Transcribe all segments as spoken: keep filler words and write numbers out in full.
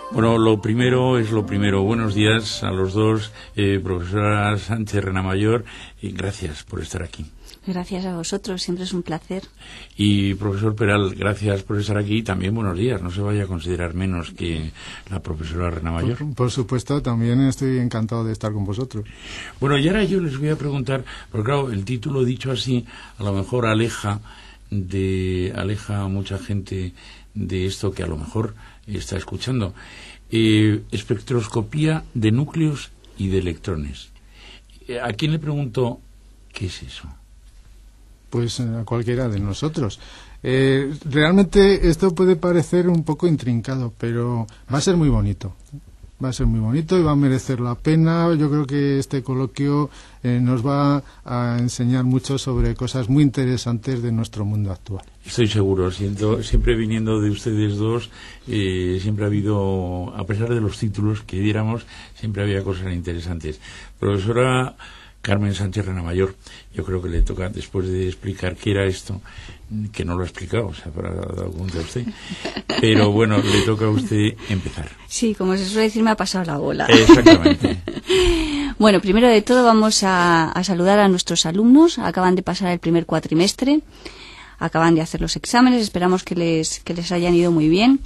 Bueno, lo primero es lo primero. Buenos días a los dos, eh, profesora Sánchez Renamayor, y gracias por estar aquí. Gracias a vosotros, siempre es un placer. Y profesor Peral, gracias por estar aquí y también buenos días. No se vaya a considerar menos que la profesora Renamayor. Por, por supuesto, también estoy encantado de estar con vosotros. Bueno, y ahora yo les voy a preguntar, porque claro, el título dicho así, a lo mejor aleja de aleja a mucha gente de esto que a lo mejor está escuchando. Eh, espectroscopía de núcleos y de electrones. ¿A quién le pregunto qué es eso? Pues a cualquiera de nosotros. Eh, realmente esto puede parecer un poco intrincado, pero va a ser muy bonito. Va a ser muy bonito y va a merecer la pena. Yo creo que este coloquio eh, nos va a enseñar mucho sobre cosas muy interesantes de nuestro mundo actual. Estoy seguro, siento, siempre viniendo de ustedes dos, eh, siempre ha habido, a pesar de los títulos que diéramos, siempre había cosas interesantes. Profesora Carmen Sánchez Renamayor, yo creo que le toca, después de explicar qué era esto, que no lo ha explicado, o sea, para dar cuenta a usted, pero bueno, le toca a usted empezar. Sí, como se suele decir, me ha pasado la bola. Exactamente. Bueno, primero de todo vamos a, a saludar a nuestros alumnos, acaban de pasar el primer cuatrimestre, acaban de hacer los exámenes, esperamos que les que les hayan ido muy bien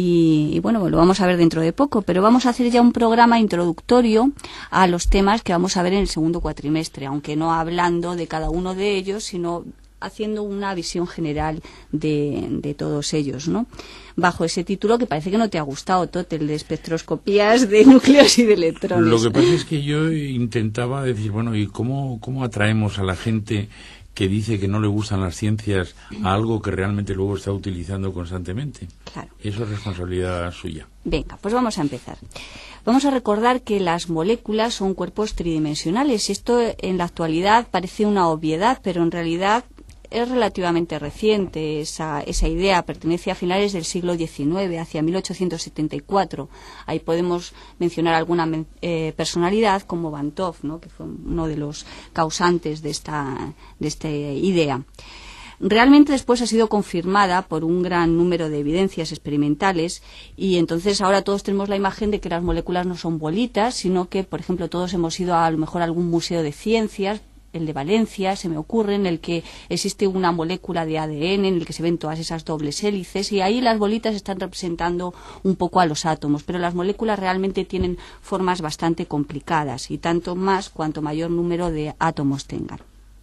y, y bueno, lo vamos a ver dentro de poco, pero vamos a hacer ya un programa introductorio a los temas que vamos a ver en el segundo cuatrimestre, aunque no hablando de cada uno de ellos, sino haciendo una visión general de, de todos ellos, ¿no? Bajo ese título que parece que no te ha gustado, Tote, el de espectroscopías de núcleos y de electrones. Lo que pasa es que yo intentaba decir, bueno, ¿y cómo, cómo atraemos a la gente que dice que no le gustan las ciencias a algo que realmente luego está utilizando constantemente? Claro. Eso es responsabilidad suya. Venga, pues vamos a empezar. Vamos a recordar que las moléculas son cuerpos tridimensionales. Esto en la actualidad parece una obviedad, pero en realidad es relativamente reciente. Esa, esa idea pertenece a finales del siglo diecinueve, hacia mil ochocientos setenta y cuatro. Ahí podemos mencionar alguna eh, personalidad como Van 't Hoff, ¿no?, que fue uno de los causantes de esta, de esta idea. Realmente después ha sido confirmada por un gran número de evidencias experimentales y entonces ahora todos tenemos la imagen de que las moléculas no son bolitas, sino que, por ejemplo, todos hemos ido a, a lo mejor a algún museo de ciencias, el de Valencia, se me ocurre, en el que existe una molécula de A D N, en el que se ven todas esas dobles hélices, y ahí las bolitas están representando un poco a los átomos, pero las moléculas realmente tienen formas bastante complicadas, y tanto más cuanto mayor número de átomos tengan.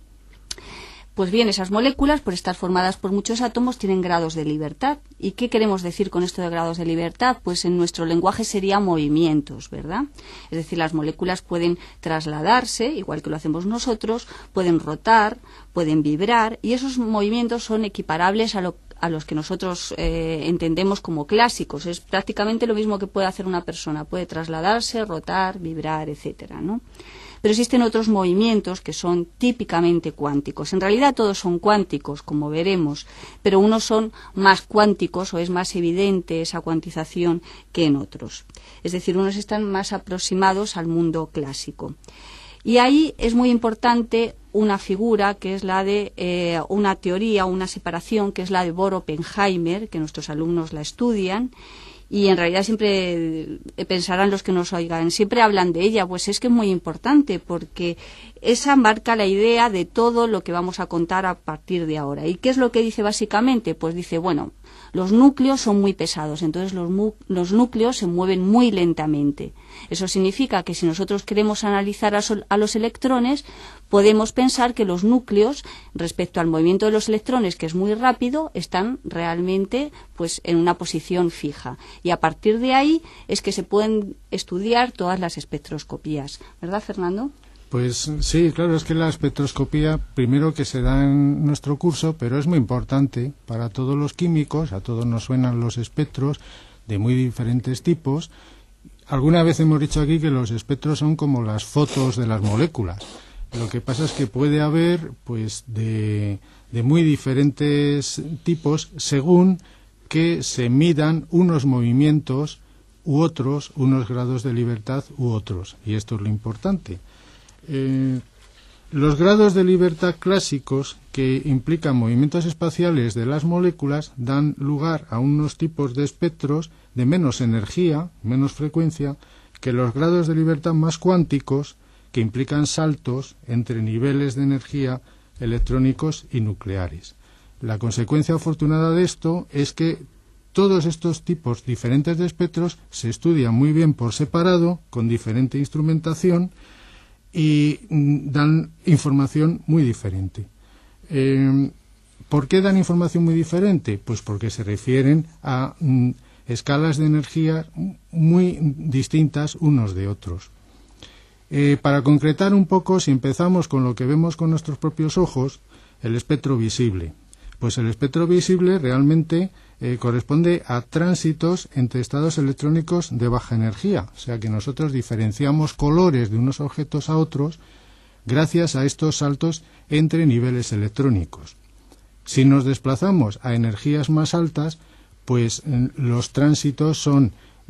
Pues bien, esas moléculas, por estar formadas por muchos átomos, tienen grados de libertad. ¿Y qué queremos decir con esto de grados de libertad? Pues en nuestro lenguaje serían movimientos, ¿verdad? Es decir, las moléculas pueden trasladarse, igual que lo hacemos nosotros, pueden rotar, pueden vibrar, y esos movimientos son equiparables a lo a los que nosotros eh, entendemos como clásicos. Es prácticamente lo mismo que puede hacer una persona. Puede trasladarse, rotar, vibrar, etcétera, ¿no? Pero existen otros movimientos que son típicamente cuánticos. En realidad todos son cuánticos, como veremos, pero unos son más cuánticos o es más evidente esa cuantización que en otros. Es decir, unos están más aproximados al mundo clásico. Y ahí es muy importante una figura que es la de eh, una teoría, una separación, que es la de Bohr-Oppenheimer, que nuestros alumnos la estudian. Y en realidad siempre pensarán los que nos oigan, siempre hablan de ella, pues es que es muy importante porque esa marca la idea de todo lo que vamos a contar a partir de ahora. ¿Y qué es lo que dice básicamente? Pues dice, bueno, los núcleos son muy pesados, entonces los, los núcleos se mueven muy lentamente. Eso significa que si nosotros queremos analizar a, sol, a los electrones, podemos pensar que los núcleos, respecto al movimiento de los electrones, que es muy rápido, están realmente pues en una posición fija. Y a partir de ahí es que se pueden estudiar todas las espectroscopías. ¿Verdad, Fernando? Pues sí, claro, es que la espectroscopía, primero que se da en nuestro curso, pero es muy importante para todos los químicos, a todos nos suenan los espectros de muy diferentes tipos. Alguna vez hemos dicho aquí que los espectros son como las fotos de las moléculas. Lo que pasa es que puede haber pues de, de muy diferentes tipos según que se midan unos movimientos u otros, unos grados de libertad u otros. Y esto es lo importante. Eh, Los grados de libertad clásicos, que implican movimientos espaciales de las moléculas, dan lugar a unos tipos de espectros de menos energía, menos frecuencia, que los grados de libertad más cuánticos, que implican saltos entre niveles de energía electrónicos y nucleares. La consecuencia afortunada de esto es que todos estos tipos diferentes de espectros se estudian muy bien por separado, con diferente instrumentación, y dan información muy diferente. Eh, ¿Por qué dan información muy diferente? Pues porque se refieren a mm, escalas de energía muy distintas unos de otros. Eh, para concretar un poco, si empezamos con lo que vemos con nuestros propios ojos, el espectro visible. Pues el espectro visible realmente eh, corresponde a tránsitos entre estados electrónicos de baja energía, o sea que nosotros diferenciamos colores de unos objetos a otros gracias a estos saltos entre niveles electrónicos. Si nos desplazamos a energías más altas, pues eh, los tránsitos son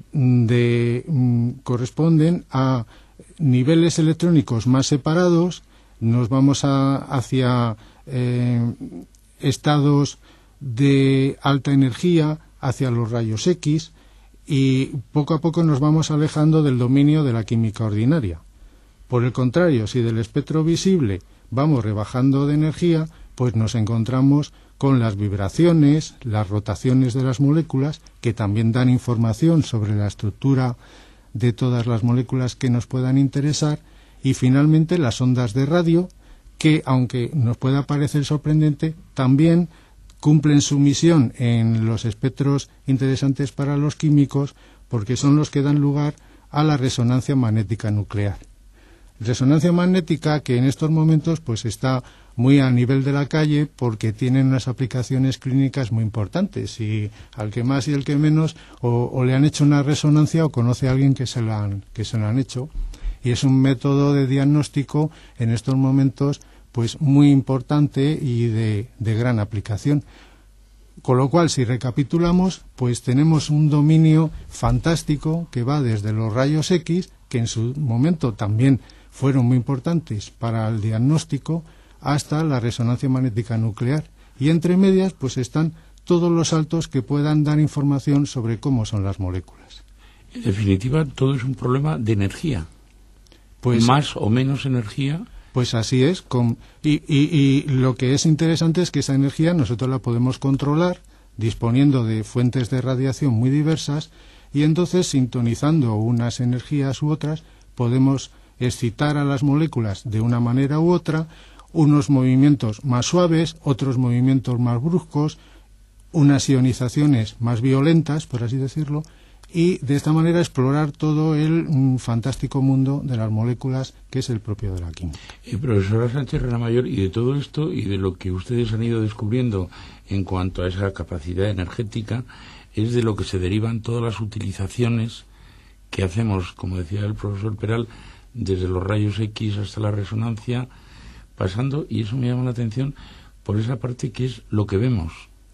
de mm, corresponden a niveles electrónicos más separados, nos vamos a, hacia eh, estados de alta energía, hacia los rayos X, y poco a poco nos vamos alejando del dominio de la química ordinaria. Por el contrario, si del espectro visible vamos rebajando de energía, pues nos encontramos con las vibraciones, las rotaciones de las moléculas, que también dan información sobre la estructura de todas las moléculas que nos puedan interesar, y finalmente las ondas de radio, que aunque nos pueda parecer sorprendente, también cumplen su misión en los espectros interesantes para los químicos, porque son los que dan lugar a la resonancia magnética nuclear. Resonancia magnética que en estos momentos pues está muy a nivel de la calle, porque tienen unas aplicaciones clínicas muy importantes, y al que más y el que menos o, o le han hecho una resonancia o conoce a alguien que se la han, que se la han hecho, y es un método de diagnóstico en estos momentos pues muy importante y de, de gran aplicación. Con lo cual, si recapitulamos, pues tenemos un dominio fantástico que va desde los rayos X, que en su momento también fueron muy importantes para el diagnóstico, hasta la resonancia magnética nuclear. Y entre medias, pues están todos los saltos que puedan dar información sobre cómo son las moléculas. En definitiva, todo es un problema de energía. Pues más o menos energía. Pues así es. Con, y, y, y lo que es interesante es que esa energía nosotros la podemos controlar disponiendo de fuentes de radiación muy diversas, y entonces, sintonizando unas energías u otras, podemos excitar a las moléculas de una manera u otra, unos movimientos más suaves, otros movimientos más bruscos, unas ionizaciones más violentas, por así decirlo, y de esta manera explorar todo el mm, fantástico mundo de las moléculas, que es el propio de la química. Eh, profesora Sánchez Renamayor, y de todo esto y de lo que ustedes han ido descubriendo en cuanto a esa capacidad energética, es de lo que se derivan todas las utilizaciones que hacemos, como decía el profesor Peral, desde los rayos X hasta la resonancia, pasando, y eso me llama la atención, por esa parte que es lo que vemos,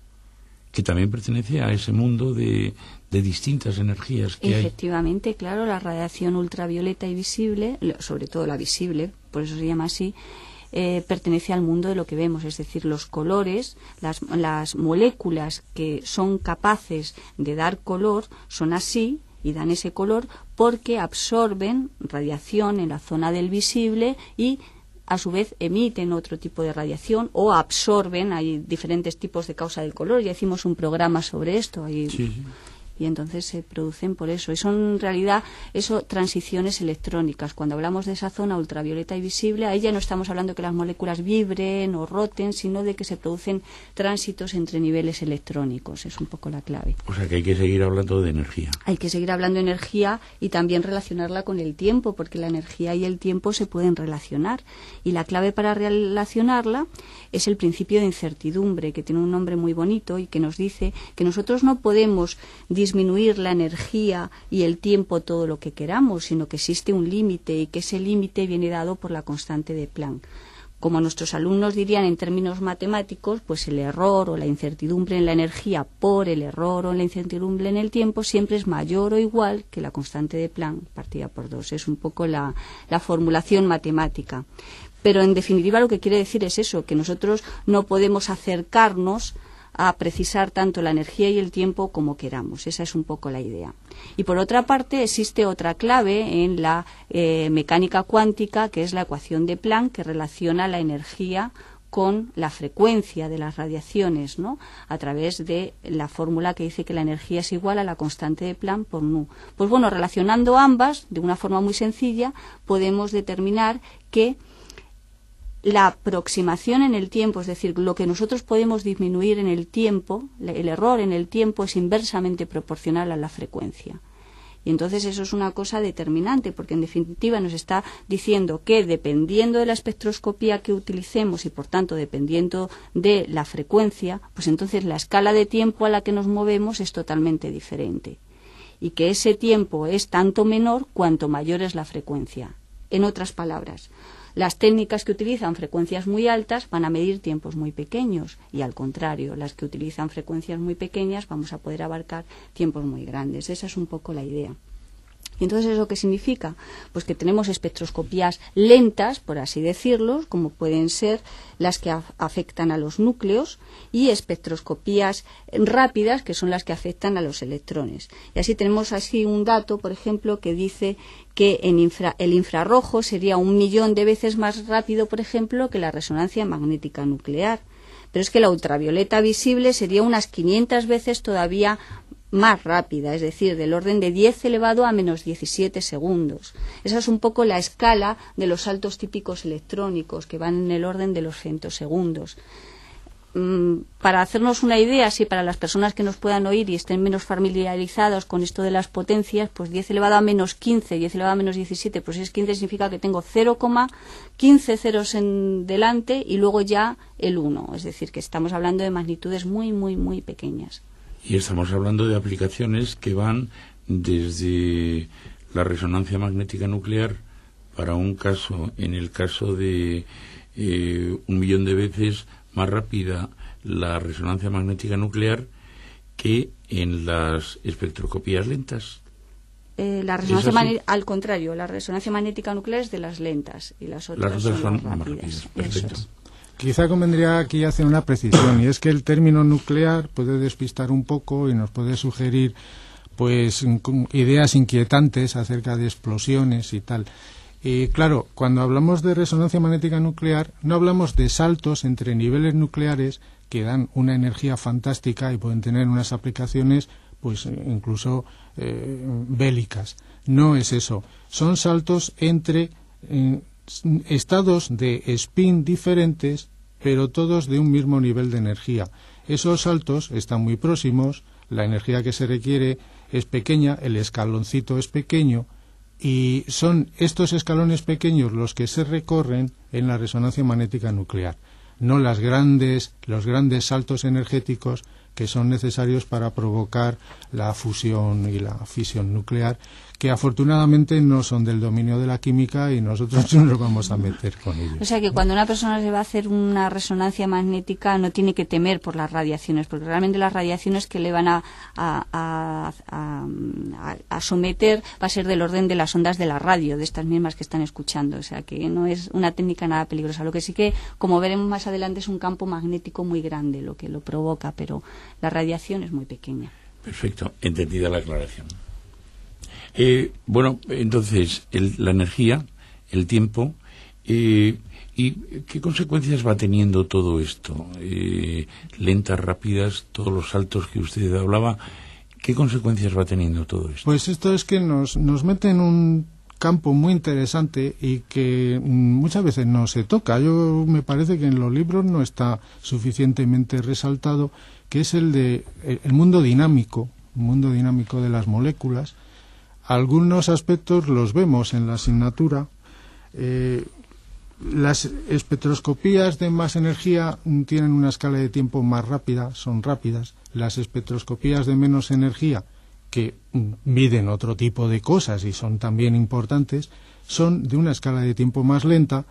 que también pertenece a ese mundo de, de distintas energías que Efectivamente, hay. Claro, la radiación ultravioleta y visible, sobre todo la visible, por eso se llama así, eh, pertenece al mundo de lo que vemos, es decir, los colores, las, las moléculas que son capaces de dar color son así, y dan ese color porque absorben radiación en la zona del visible y a su vez emiten otro tipo de radiación o absorben. Hay diferentes tipos de causa del color, ya hicimos un programa sobre esto ahí. Sí, sí. Y entonces se producen por eso. Y son en realidad eso transiciones electrónicas. Cuando hablamos de esa zona ultravioleta y visible, ahí ya no estamos hablando que las moléculas vibren o roten, sino de que se producen tránsitos entre niveles electrónicos. Es un poco la clave. O sea que hay que seguir hablando de energía. Hay que seguir hablando de energía y también relacionarla con el tiempo, porque la energía y el tiempo se pueden relacionar. Y la clave para relacionarla es el principio de incertidumbre, que tiene un nombre muy bonito y que nos dice que nosotros no podemos disminuir la energía y el tiempo todo lo que queramos, sino que existe un límite y que ese límite viene dado por la constante de Planck. Como nuestros alumnos dirían en términos matemáticos, pues el error o la incertidumbre en la energía por el error o la incertidumbre en el tiempo siempre es mayor o igual que la constante de Planck partida por dos. Es un poco la, la formulación matemática. Pero en definitiva lo que quiere decir es eso, que nosotros no podemos acercarnos a precisar tanto la energía y el tiempo como queramos. Esa es un poco la idea. Y por otra parte existe otra clave en la eh, mecánica cuántica, que es la ecuación de Planck, que relaciona la energía con la frecuencia de las radiaciones, ¿no?, a través de la fórmula que dice que la energía es igual a la constante de Planck por nu. Pues bueno, relacionando ambas de una forma muy sencilla, podemos determinar que la aproximación en el tiempo, es decir, lo que nosotros podemos disminuir en el tiempo, el error en el tiempo es inversamente proporcional a la frecuencia. Y entonces eso es una cosa determinante, porque en definitiva nos está diciendo que dependiendo de la espectroscopía que utilicemos y por tanto dependiendo de la frecuencia, pues entonces la escala de tiempo a la que nos movemos es totalmente diferente. Y que ese tiempo es tanto menor cuanto mayor es la frecuencia. En otras palabras, las técnicas que utilizan frecuencias muy altas van a medir tiempos muy pequeños y al contrario, las que utilizan frecuencias muy pequeñas vamos a poder abarcar tiempos muy grandes. Esa es un poco la idea. ¿Y entonces eso qué significa? Pues que tenemos espectroscopías lentas, por así decirlo, como pueden ser las que af- afectan a los núcleos, y espectroscopías rápidas, que son las que afectan a los electrones. Y así tenemos así un dato, por ejemplo, que dice que en infra- el infrarrojo sería un millón de veces más rápido, por ejemplo, que la resonancia magnética nuclear. Pero es que la ultravioleta visible sería unas quinientas veces todavía más rápida, es decir, del orden de diez elevado a menos diecisiete segundos. Esa es un poco la escala de los saltos típicos electrónicos, que van en el orden de los femtosegundos. Mm, para hacernos una idea, si para las personas que nos puedan oír y estén menos familiarizados con esto de las potencias, pues diez elevado a menos quince, diez elevado a menos diecisiete, pues si es quince significa que tengo cero coma quince ceros en delante y luego ya el uno, es decir, que estamos hablando de magnitudes muy, muy, muy pequeñas. Y estamos hablando de aplicaciones que van desde la resonancia magnética nuclear para un caso, en el caso de eh, un millón de veces más rápida la resonancia magnética nuclear que en las espectroscopías lentas. Eh, la resonancia magnética, al contrario, la resonancia magnética nuclear es de las lentas y las otras, las otras son, son las más rápidas. rápidas. Perfecto. Eso es. Quizá convendría aquí hacer una precisión, y es que el término nuclear puede despistar un poco y nos puede sugerir pues ideas inquietantes acerca de explosiones y tal. Y claro, cuando hablamos de resonancia magnética nuclear, no hablamos de saltos entre niveles nucleares que dan una energía fantástica y pueden tener unas aplicaciones pues incluso eh, bélicas. No es eso. Son saltos entre eh, estados de spin diferentes, pero todos de un mismo nivel de energía. Esos saltos están muy próximos, la energía que se requiere es pequeña, el escaloncito es pequeño, y son estos escalones pequeños los que se recorren en la resonancia magnética nuclear, no las grandes, los grandes saltos energéticos que son necesarios para provocar la fusión y la fisión nuclear, que afortunadamente no son del dominio de la química y nosotros no nos vamos a meter con ellos. O sea que cuando una persona se va a hacer una resonancia magnética no tiene que temer por las radiaciones, porque realmente las radiaciones que le van a, a, a, a, a someter va a ser del orden de las ondas de la radio, de estas mismas que están escuchando. O sea que no es una técnica nada peligrosa. Lo que sí que, como veremos más adelante, es un campo magnético muy grande lo que lo provoca, pero la radiación es muy pequeña. Perfecto, entendida la aclaración. Eh, bueno, entonces, el, la energía, el tiempo, eh, ¿y qué consecuencias va teniendo todo esto? Eh, lentas, rápidas, todos los saltos que usted hablaba, ¿qué consecuencias va teniendo todo esto? Pues esto es que nos, nos mete en un campo muy interesante y que muchas veces no se toca. Yo me parece que en los libros no está suficientemente resaltado, que es el de el mundo dinámico, el mundo dinámico de las moléculas. Algunos aspectos los vemos en la asignatura. Eh, las espectroscopías de más energía tienen una escala de tiempo más rápida, son rápidas. Las espectroscopías de menos energía, que miden otro tipo de cosas y son también importantes, son de una escala de tiempo más lenta.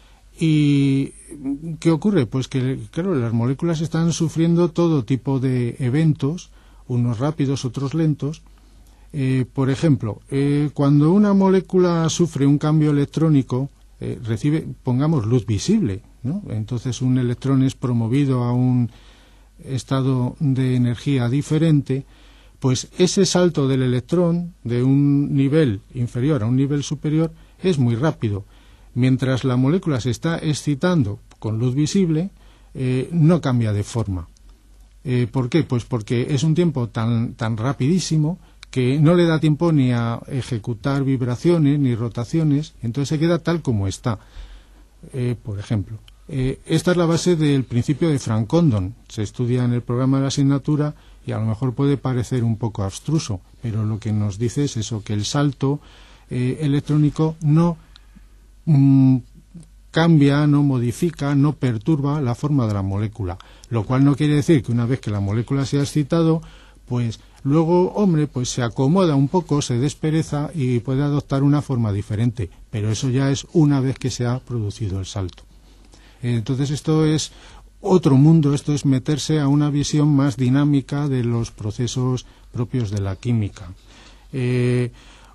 ¿Y qué ocurre? Pues que, claro, las moléculas están sufriendo todo tipo de eventos, unos rápidos, otros lentos. Eh, por ejemplo, eh, cuando una molécula sufre un cambio electrónico, eh, recibe, pongamos, luz visible, ¿no? Entonces un electrón es promovido a un estado de energía diferente, pues ese salto del electrón de un nivel inferior a un nivel superior es muy rápido. Mientras la molécula se está excitando con luz visible, eh, no cambia de forma. Eh, ¿Por qué? Pues porque es un tiempo tan, tan rapidísimo que no le da tiempo ni a ejecutar vibraciones ni rotaciones, entonces se queda tal como está. Eh, por ejemplo, eh, esta es la base del principio de Frank Condon. Se estudia en el programa de la asignatura y a lo mejor puede parecer un poco abstruso, pero lo que nos dice es eso, que el salto eh, electrónico no mm, cambia, no modifica, no perturba la forma de la molécula, lo cual no quiere decir que una vez que la molécula se ha excitado, pues luego, hombre, pues se acomoda un poco, se despereza y puede adoptar una forma diferente, pero eso ya es una vez que se ha producido el salto. Entonces esto es otro mundo, esto es meterse a una visión más dinámica de los procesos propios de la química. Eh,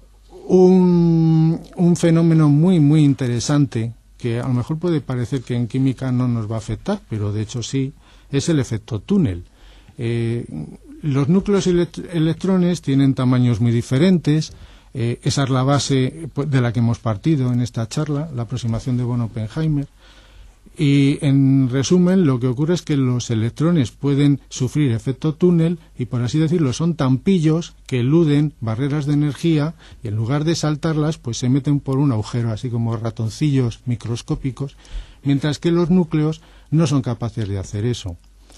un, un fenómeno muy, muy interesante, que a lo mejor puede parecer que en química no nos va a afectar, pero de hecho sí, es el efecto túnel. Eh, los núcleos elect- electrones tienen tamaños muy diferentes, eh, esa es la base de la que hemos partido en esta charla, la aproximación de Born-Oppenheimer. Y en resumen, lo que ocurre es que los electrones pueden sufrir efecto túnel y, por así decirlo, son tan pillos que eluden barreras de energía y en lugar de saltarlas, pues se meten por un agujero, así como ratoncillos microscópicos, mientras que los núcleos no son capaces de hacer eso.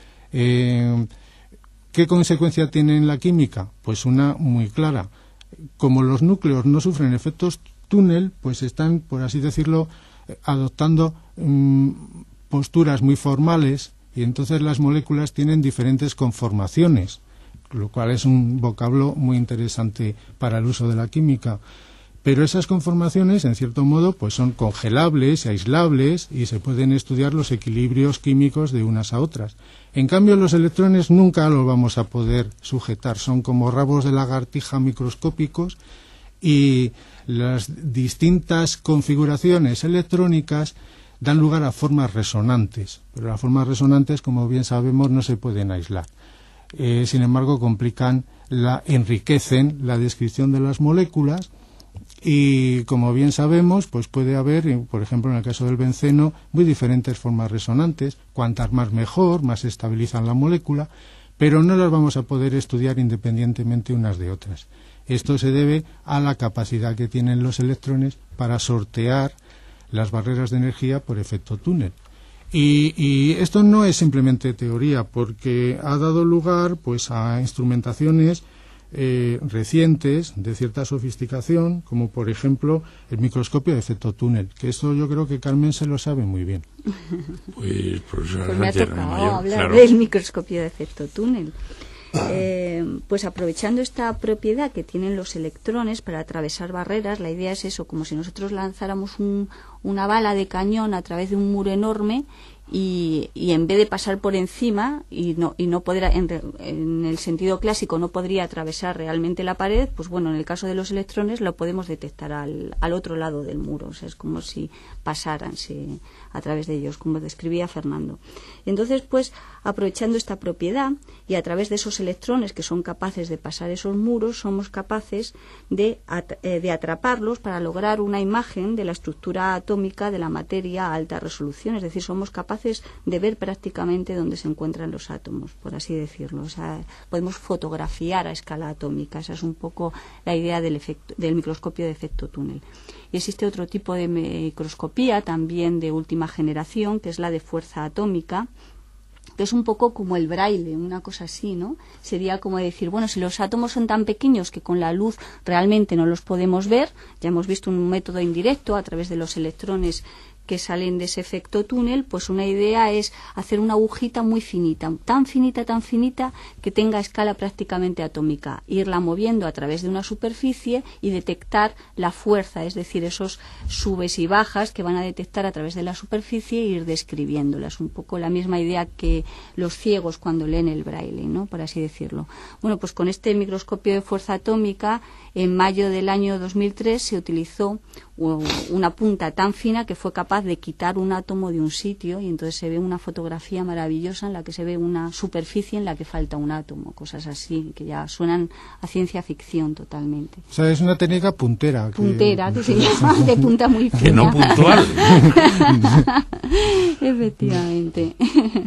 Eh, ¿Qué consecuencia tiene en la química? Pues una muy clara. Como los núcleos no sufren efectos túnel, pues están, por así decirlo, adoptando mmm, posturas muy formales y entonces las moléculas tienen diferentes conformaciones, lo cual es un vocablo muy interesante para el uso de la química. Pero esas conformaciones, en cierto modo, pues son congelables y aislables y se pueden estudiar los equilibrios químicos de unas a otras. En cambio, los electrones nunca los vamos a poder sujetar, son como rabos de lagartija microscópicos y las distintas configuraciones electrónicas dan lugar a formas resonantes, pero las formas resonantes, como bien sabemos, no se pueden aislar. Eh, sin embargo, complican, la, enriquecen la descripción de las moléculas y, como bien sabemos, pues puede haber, por ejemplo, en el caso del benceno, muy diferentes formas resonantes, cuantas más mejor, más estabilizan la molécula, pero no las vamos a poder estudiar independientemente unas de otras. Esto se debe a la capacidad que tienen los electrones para sortear las barreras de energía por efecto túnel. Y, y esto no es simplemente teoría, porque ha dado lugar pues a instrumentaciones eh, recientes de cierta sofisticación, como por ejemplo el microscopio de efecto túnel, que esto yo creo que Carmen se lo sabe muy bien. Pues, profesora pues me ha Sánchez tocado Renamayor, hablar claro. del microscopio de efecto túnel. Eh, pues aprovechando esta propiedad que tienen los electrones para atravesar barreras, la idea es eso, como si nosotros lanzáramos un, una bala de cañón a través de un muro enorme y, y en vez de pasar por encima y no, y no poder, en, en el sentido clásico, no podría atravesar realmente la pared, pues bueno, en el caso de los electrones lo podemos detectar al, al otro lado del muro, o sea, es como si pasaran si, a través de ellos, como describía Fernando. Entonces, pues, aprovechando esta propiedad y a través de esos electrones que son capaces de pasar esos muros, somos capaces de, at eh, de atraparlos para lograr una imagen de la estructura atómica de la materia a alta resolución, es decir, somos capaces de ver prácticamente dónde se encuentran los átomos, por así decirlo. O sea, podemos fotografiar a escala atómica. Esa es un poco la idea del, efecto, del microscopio de efecto túnel. Y existe otro tipo de microscopía, también de última generación, que es la de fuerza atómica, que es un poco como el braille, una cosa así, ¿no? Sería como decir, bueno, si los átomos son tan pequeños que con la luz realmente no los podemos ver, ya hemos visto un método indirecto a través de los electrones que salen de ese efecto túnel, pues una idea es hacer una agujita muy finita, tan finita, tan finita, que tenga escala prácticamente atómica, irla moviendo a través de una superficie y detectar la fuerza, es decir, esos subes y bajas que van a detectar a través de la superficie e ir describiéndolas. Un poco la misma idea que los ciegos cuando leen el braille, ¿no? Por así decirlo. Bueno, pues con este microscopio de fuerza atómica, en mayo del año dos mil tres se utilizó una punta tan fina que fue capaz de quitar un átomo de un sitio, y entonces se ve una fotografía maravillosa en la que se ve una superficie en la que falta un átomo, cosas así que ya suenan a ciencia ficción totalmente. O sea, es una técnica puntera. Que... Puntera, que se llama, de punta muy fina. Que no puntual. Efectivamente.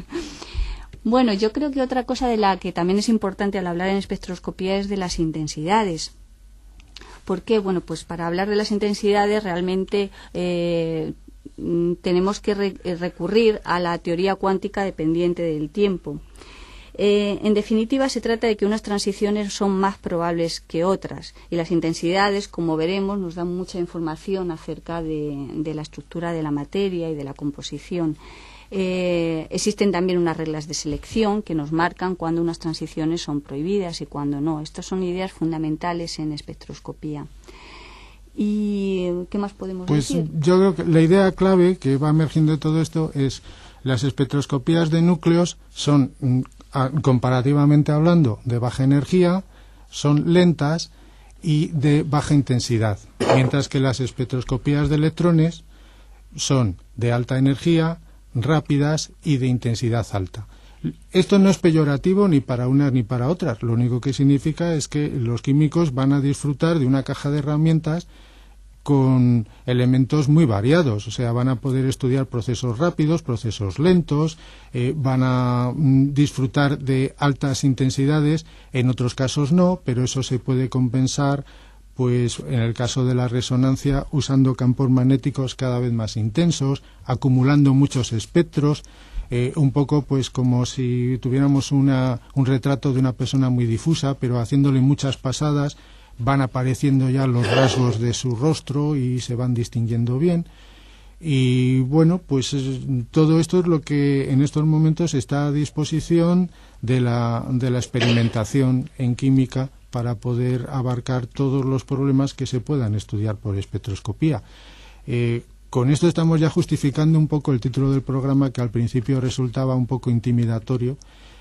Bueno, yo creo que otra cosa de la que también es importante al hablar en espectroscopía es de las intensidades. ¿Por qué? Bueno, pues para hablar de las intensidades realmente eh, tenemos que re recurrir a la teoría cuántica dependiente del tiempo. Eh, en definitiva, se trata de que unas transiciones son más probables que otras, y las intensidades, como veremos, nos dan mucha información acerca de, de la estructura de la materia y de la composición. Eh, existen también unas reglas de selección que nos marcan cuando unas transiciones son prohibidas y cuando no. Estas son ideas fundamentales en espectroscopía. ¿Y qué más podemos pues decir? Yo creo que la idea clave que va emergiendo de todo esto es las espectroscopías de núcleos son, comparativamente hablando, de baja energía, son lentas y de baja intensidad, mientras que las espectroscopías de electrones son de alta energía, rápidas y de intensidad alta. Esto no es peyorativo ni para unas ni para otras. Lo único que significa es que los químicos van a disfrutar de una caja de herramientas con elementos muy variados. O sea, van a poder estudiar procesos rápidos, procesos lentos, eh, van a mm, disfrutar de altas intensidades, en otros casos no, pero eso se puede compensar, pues en el caso de la resonancia, usando campos magnéticos cada vez más intensos, acumulando muchos espectros, eh, un poco pues como si tuviéramos una, un retrato de una persona muy difusa, pero haciéndole muchas pasadas, van apareciendo ya los rasgos de su rostro y se van distinguiendo bien. Y bueno, pues es, todo esto es lo que en estos momentos está a disposición de la, de la experimentación en química, para poder abarcar todos los problemas que se puedan estudiar por espectroscopía. Eh, con esto estamos ya justificando un poco el título del programa, que al principio resultaba un poco intimidatorio,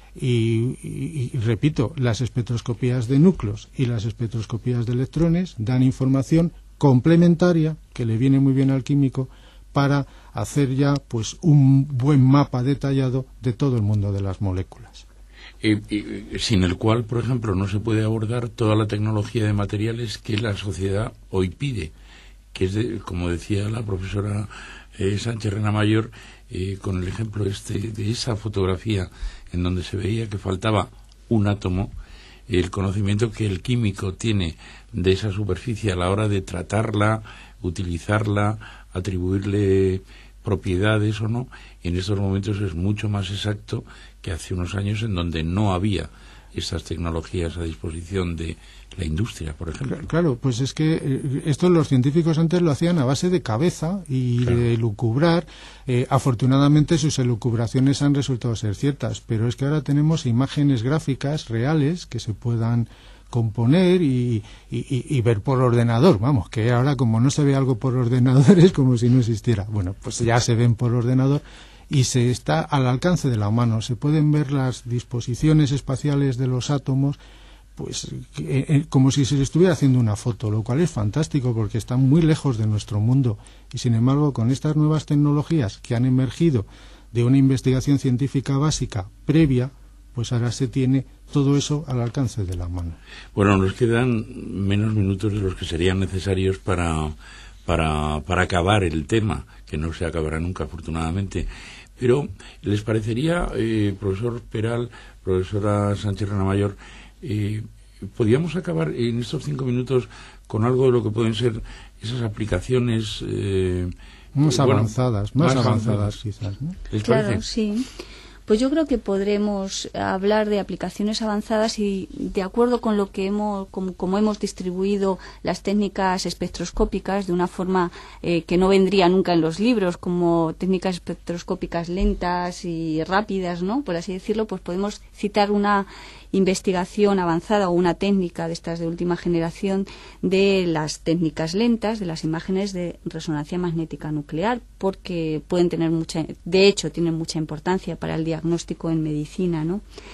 y, y, y repito, las espectroscopías de núcleos y las espectroscopías de electrones dan información complementaria que le viene muy bien al químico para hacer ya pues un buen mapa detallado de todo el mundo de las moléculas. Y, y, sin el cual, por ejemplo, no se puede abordar toda la tecnología de materiales que la sociedad hoy pide, que es, de, como decía la profesora eh, Sánchez Renamayor, eh, con el ejemplo este de esa fotografía en donde se veía que faltaba un átomo, el conocimiento que el químico tiene de esa superficie a la hora de tratarla, utilizarla, atribuirle propiedades o no, en estos momentos es mucho más exacto que hace unos años, en donde no había estas tecnologías a disposición de la industria, por ejemplo. Claro, pues es que esto los científicos antes lo hacían a base de cabeza y claro, de lucubrar. Eh, afortunadamente sus elucubraciones han resultado ser ciertas, pero es que ahora tenemos imágenes gráficas reales que se puedan componer y, y, y ver por ordenador, vamos, que ahora como no se ve algo por ordenador es como si no existiera. Bueno, pues ya se ven por ordenador y se está al alcance de la mano. Se pueden ver las disposiciones espaciales de los átomos, pues eh, eh, como si se le estuviera haciendo una foto, lo cual es fantástico porque están muy lejos de nuestro mundo. Y sin embargo, con estas nuevas tecnologías que han emergido de una investigación científica básica previa, pues ahora se tiene todo eso al alcance de la mano. Bueno, nos quedan menos minutos de los que serían necesarios para, para, para acabar el tema, que no se acabará nunca, afortunadamente. Pero, ¿les parecería, eh, profesor Peral, profesora Sánchez Renamayor, eh, podríamos acabar en estos cinco minutos con algo de lo que pueden ser esas aplicaciones eh, más bueno, avanzadas, más, más avanzadas, avanzadas quizás, ¿no? ¿Les parece? Claro, sí. Pues yo creo que podremos hablar de aplicaciones avanzadas y de acuerdo con lo que hemos, como, como hemos distribuido las técnicas espectroscópicas de una forma eh, que no vendría nunca en los libros, como técnicas espectroscópicas lentas y rápidas, ¿no? Por así decirlo, pues podemos citar una investigación avanzada o una técnica de estas de última generación de las técnicas lentas, de las imágenes de resonancia magnética nuclear, porque pueden tener mucha, de hecho tienen mucha importancia para el diagnóstico en medicina, ¿no?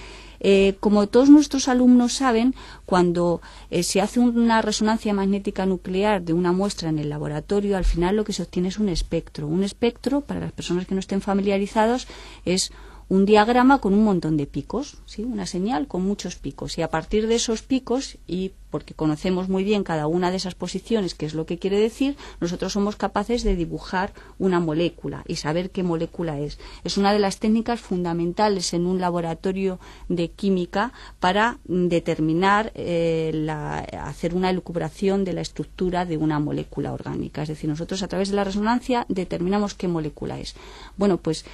Eh, como todos nuestros alumnos saben, cuando eh, se hace una resonancia magnética nuclear de una muestra en el laboratorio, al final lo que se obtiene es un espectro. Un espectro, para las personas que no estén familiarizados, es un diagrama con un montón de picos, ¿sí? Una señal con muchos picos. Y a partir de esos picos, y porque conocemos muy bien cada una de esas posiciones, qué es lo que quiere decir, nosotros somos capaces de dibujar una molécula y saber qué molécula es. Es una de las técnicas fundamentales en un laboratorio de química para determinar, eh, la, hacer una elucubración de la estructura de una molécula orgánica. Es decir, nosotros a través de la resonancia determinamos qué molécula es. Bueno, pues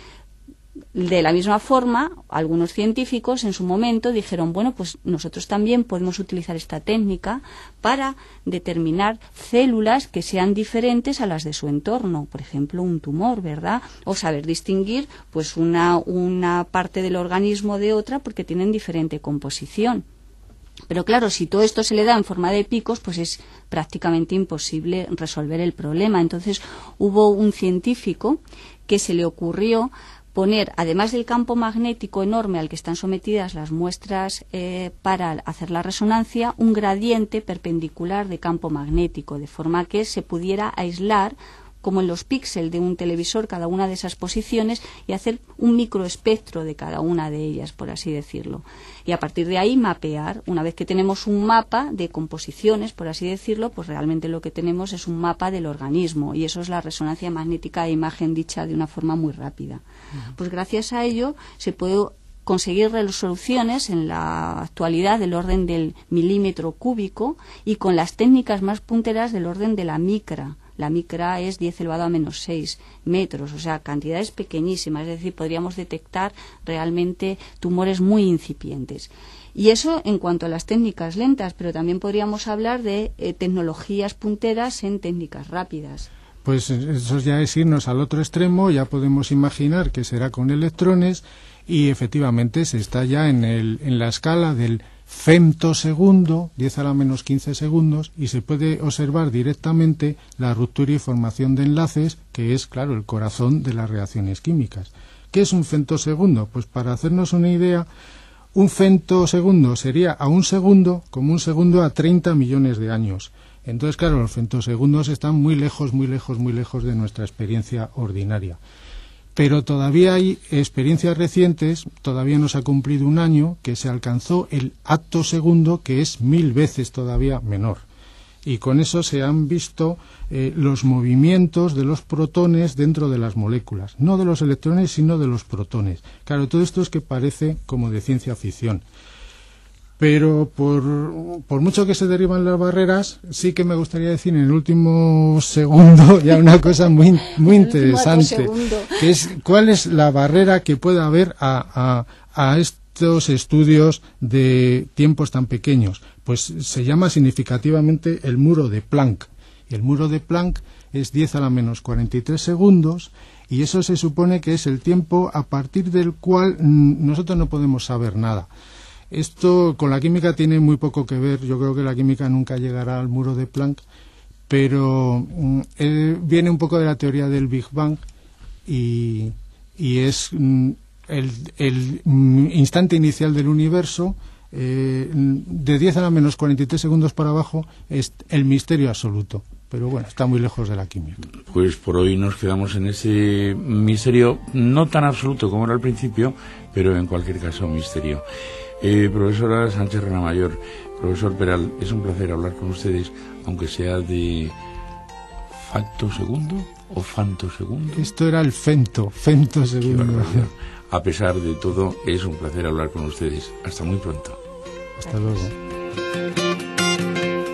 de la misma forma, algunos científicos en su momento dijeron, bueno, pues nosotros también podemos utilizar esta técnica para determinar células que sean diferentes a las de su entorno, por ejemplo, un tumor, ¿verdad? O saber distinguir pues una, una parte del organismo de otra porque tienen diferente composición. Pero claro, si todo esto se le da en forma de picos, pues es prácticamente imposible resolver el problema. Entonces hubo un científico que se le ocurrió poner, además del campo magnético enorme al que están sometidas las muestras eh, para hacer la resonancia, un gradiente perpendicular de campo magnético, de forma que se pudiera aislar, como en los píxeles de un televisor, cada una de esas posiciones y hacer un microespectro de cada una de ellas, por así decirlo. Y a partir de ahí mapear. Una vez que tenemos un mapa de composiciones, por así decirlo, pues realmente lo que tenemos es un mapa del organismo, y eso es la resonancia magnética de imagen dicha de una forma muy rápida. Uh-huh. Pues gracias a ello se puede conseguir resoluciones en la actualidad del orden del milímetro cúbico y con las técnicas más punteras del orden de la micra. La micra es diez elevado a menos seis metros, o sea, cantidades pequeñísimas, es decir, podríamos detectar realmente tumores muy incipientes. Y eso en cuanto a las técnicas lentas, pero también podríamos hablar de eh, tecnologías punteras en técnicas rápidas. Pues eso ya es irnos al otro extremo, ya podemos imaginar que será con electrones y efectivamente se está ya en, el, en la escala del femtosegundo, diez a la menos quince segundos, y se puede observar directamente la ruptura y formación de enlaces, que es, claro, el corazón de las reacciones químicas. ¿Qué es un femtosegundo? Pues para hacernos una idea, un femtosegundo sería a un segundo como un segundo a treinta millones de años. Entonces, claro, los femtosegundos están muy lejos, muy lejos, muy lejos de nuestra experiencia ordinaria. Pero todavía hay experiencias recientes, todavía no se ha cumplido un año, que se alcanzó el attosegundo, que es mil veces todavía menor. Y con eso se han visto eh, los movimientos de los protones dentro de las moléculas. No de los electrones, sino de los protones. Claro, todo esto es que parece como de ciencia ficción. Pero por, por mucho que se derriban las barreras, sí que me gustaría decir en el último segundo ya una cosa muy, muy interesante, que es cuál es la barrera que puede haber a, a, a estos estudios de tiempos tan pequeños. Pues se llama significativamente el muro de Planck. Y el muro de Planck es diez a la menos cuarenta y tres segundos, y eso se supone que es el tiempo a partir del cual mm, nosotros no podemos saber nada. Esto con la química tiene muy poco que ver. Yo creo que la química nunca llegará al muro de Planck, pero mm, él viene un poco de la teoría del Big Bang y, y es mm, el, el mm, instante inicial del universo. Eh, de diez a la menos cuarenta y tres segundos para abajo es el misterio absoluto. Pero bueno, está muy lejos de la química. Pues por hoy nos quedamos en ese misterio, no tan absoluto como era al principio, pero en cualquier caso misterio. Eh, profesora Sánchez Renamayor, profesor Peral, es un placer hablar con ustedes, aunque sea de facto segundo o fanto segundo. Esto era el femto, femto segundo. A pesar de todo, es un placer hablar con ustedes. Hasta muy pronto. Hasta luego.